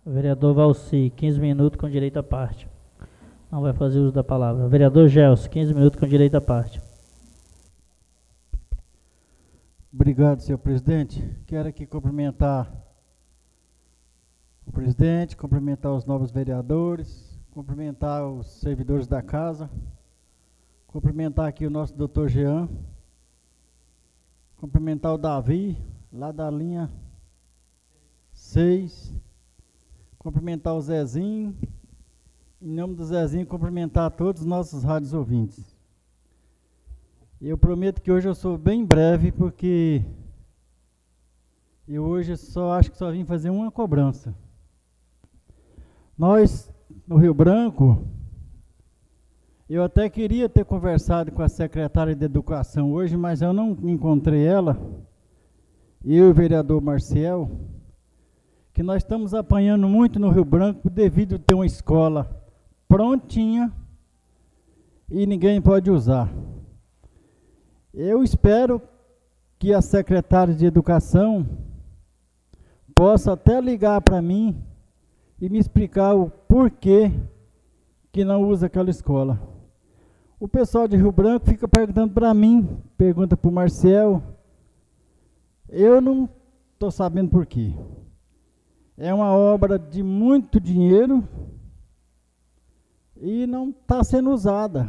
Vereador Valci, 15 minutos com direito à parte. Não vai fazer uso da palavra. Vereador Gelson, 15 minutos com direito à parte. Obrigado, senhor presidente. Quero aqui cumprimentar o presidente, cumprimentar os novos vereadores, cumprimentar os servidores da casa, cumprimentar aqui o nosso doutor Jean, cumprimentar o Davi, lá da linha 6, cumprimentar o Zezinho, em nome do Zezinho, cumprimentar todos os nossos rádios ouvintes. Eu prometo que hoje eu sou bem breve, porque eu hoje acho que só vim fazer uma cobrança. Nós, no Rio Branco, eu até queria ter conversado com a secretária de Educação hoje, mas eu não encontrei ela, eu e o vereador Marciel, que nós estamos apanhando muito no Rio Branco devido a ter uma escola prontinha e ninguém pode usar. Eu espero que a secretária de Educação possa até ligar para mim e me explicar o porquê que não usa aquela escola. O pessoal de Rio Branco fica perguntando para mim, pergunta para o Marcel, eu não estou sabendo porquê. É uma obra de muito dinheiro e não está sendo usada.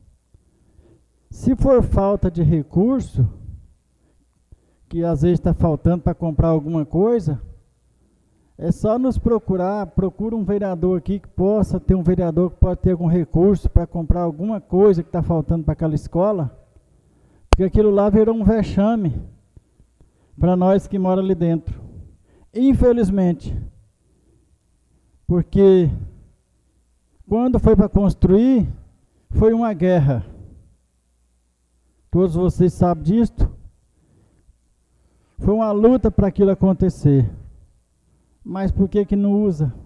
Se for falta de recurso, que às vezes está faltando para comprar alguma coisa, é só nos procurar, procura um vereador aqui que possa ter um vereador que pode ter algum recurso para comprar alguma coisa que está faltando para aquela escola, porque aquilo lá virou um vexame para nós que moramos ali dentro. Infelizmente, porque quando foi para construir, foi uma guerra. Todos vocês sabem disto. Foi uma luta para aquilo acontecer. Mas por que não usa?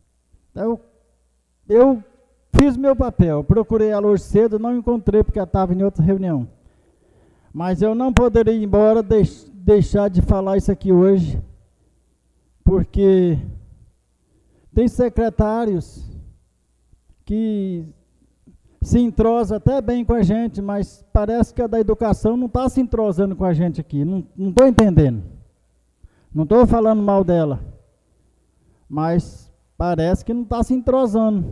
Eu fiz meu papel, procurei ela hoje cedo, não encontrei porque ela estava em outra reunião. Mas eu não poderia ir embora, deixar de falar isso aqui hoje, porque tem secretários que se entrosa até bem com a gente, mas parece que a da educação não está se entrosando com a gente aqui. Não estou entendendo. Não estou falando mal dela, mas parece que não está se entrosando.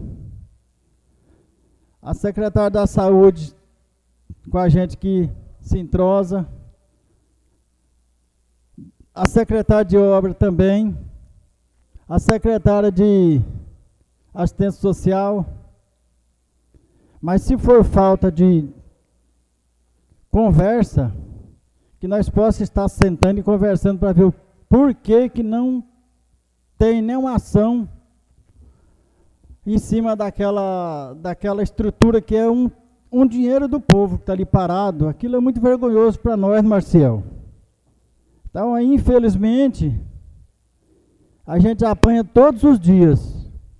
A secretária da saúde com a gente que se entrosa. A secretária de obra também. A secretária de assistência social. Mas se for falta de conversa, que nós possamos estar sentando e conversando para ver o porquê que não tem nenhuma ação em cima daquela estrutura que é um dinheiro do povo que está ali parado. Aquilo é muito vergonhoso para nós, Marcial. Então, aí, infelizmente, a gente apanha todos os dias.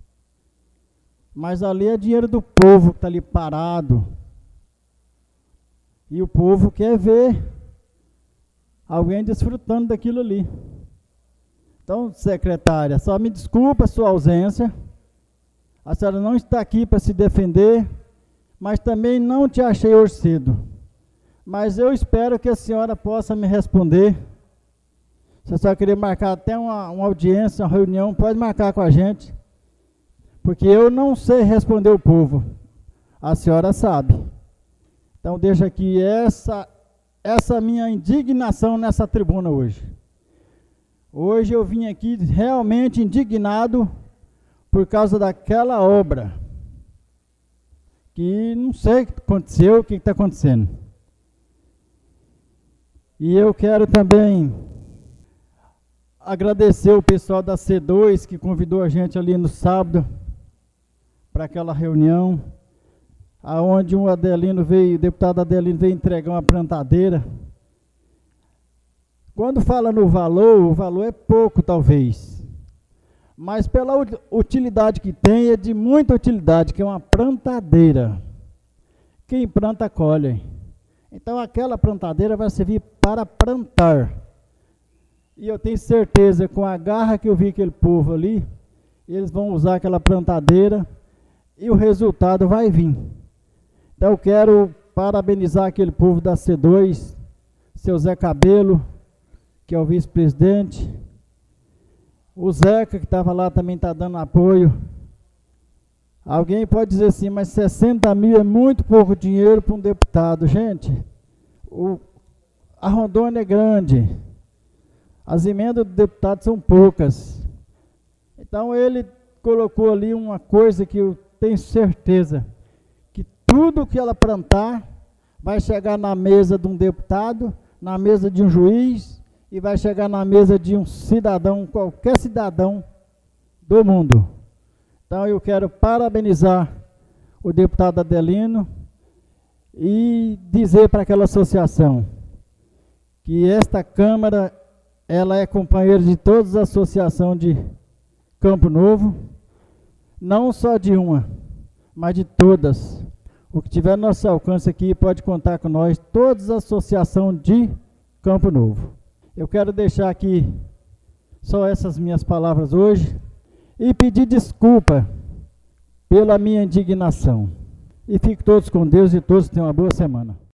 Mas ali é dinheiro do povo que está ali parado. E o povo quer ver alguém desfrutando daquilo ali. Então, secretária, só me desculpa a sua ausência. A senhora não está aqui para se defender, mas também não te achei hoje cedo. Mas eu espero que a senhora possa me responder. Se a senhora querer marcar até uma audiência, uma reunião, pode marcar com a gente. Porque eu não sei responder o povo, a senhora sabe. Então deixa aqui essa minha indignação nessa tribuna hoje. Hoje eu vim aqui realmente indignado por causa daquela obra, que não sei o que aconteceu, o que está acontecendo. E eu quero também agradecer o pessoal da C2 que convidou a gente ali no sábado, para aquela reunião, aonde o deputado Adelino veio entregar uma plantadeira. Quando fala no valor, o valor é pouco talvez, mas pela utilidade que tem, é de muita utilidade, que é uma plantadeira. Quem planta, colhe. Então aquela plantadeira vai servir para plantar. E eu tenho certeza, com a garra que eu vi aquele povo ali, eles vão usar aquela plantadeira e o resultado vai vir. Então eu quero parabenizar aquele povo da C2, seu Zé Cabelo, que é o vice-presidente, o Zeca, que estava lá, também está dando apoio. Alguém pode dizer assim, mas 60 mil é muito pouco dinheiro para um deputado. Gente, a Rondônia é grande, as emendas do deputado são poucas. Então ele colocou ali uma coisa que eu tenho certeza, que tudo que ela plantar vai chegar na mesa de um deputado, na mesa de um juiz, e vai chegar na mesa de um cidadão, qualquer cidadão do mundo. Então eu quero parabenizar o deputado Adelino e dizer para aquela associação que esta Câmara, ela é companheira de todas as associações de Campo Novo, não só de uma, mas de todas. O que tiver no nosso alcance aqui pode contar com nós, todas as associações de Campo Novo. Eu quero deixar aqui só essas minhas palavras hoje e pedir desculpa pela minha indignação. E fiquem todos com Deus e todos tenham uma boa semana.